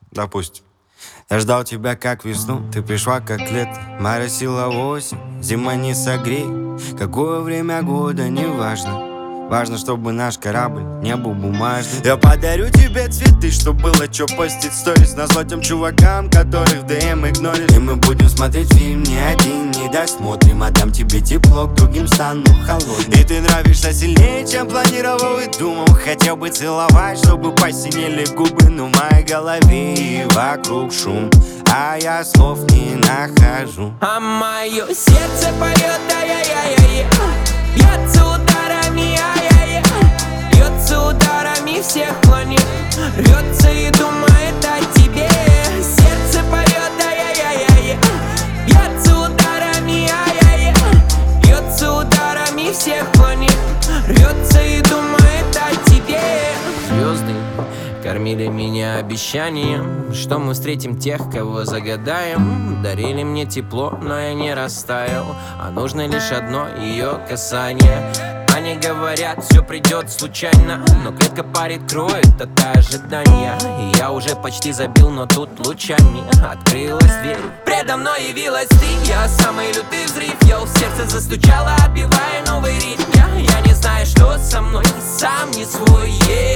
допустим. Я ждал тебя как весну, ты пришла как лето. Моросила осень, зима не согрей. Какое время года, не важно. Важно, чтобы наш корабль не был бумажный. Я подарю тебе цветы, чтоб было чё постить сторис назло тем чувакам, которых в ДМ игноришь. И мы будем смотреть фильм не один, не досмотрим. Отдам тебе тепло, к другим стану холодным. И ты нравишься сильнее, чем планировал и думал. Хотел бы целовать, чтобы посинели губы. Но в моей голове и вокруг шум, а я слов не нахожу. А мое сердце поет ай-яй-яй-яй. Бьется ударами, ай-яй-яй. Бьется ударами всех планет. Рвется и думает о тебе. Сердце поет ай-яй-яй-яй. Бьется ударами, ай-яй-яй. Бьется ударами всех планет. Рвется и думает о тебе. Звезды кормили меня обещанием, что мы встретим тех, кого загадаем. Дарили мне тепло, но я не растаял, а нужно лишь одно ее касание. Они говорят, все придет случайно, но клетка парит, кроет от ожидания. И я уже почти забил, но тут лучами открылась дверь. Предо мной явилась ты, я самый лютый взрыв. Я в сердце застучала, отбивая новый ритм. Я не знаю, что со мной, сам не свой.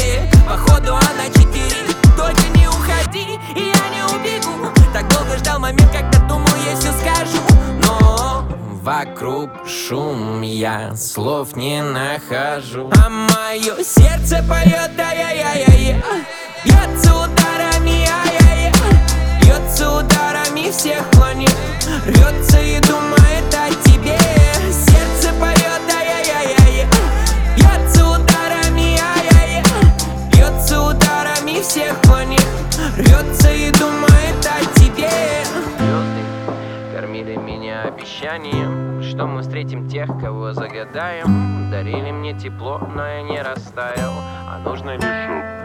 Походу она 4, только не уходи, и я не убегу. Так долго ждал момент, когда думал, я все скажу. Но вокруг шум, я слов не нахожу. А мое сердце поет ай-яй-яй-яй. Бьется ударами, ай-яй-яй. Бьется ударами всех планет. Рвется и думает о тебе. Сердце поет ай-яй-яй-яй. Бьется ударами, ай-яй-яй. Бьется ударами всех планет. Рвется и думает о тебе. Звезды кормили меня обещанием, что мы встретим тех, кого загадаем. Дарили мне тепло, но я не растаял, а нужно лишь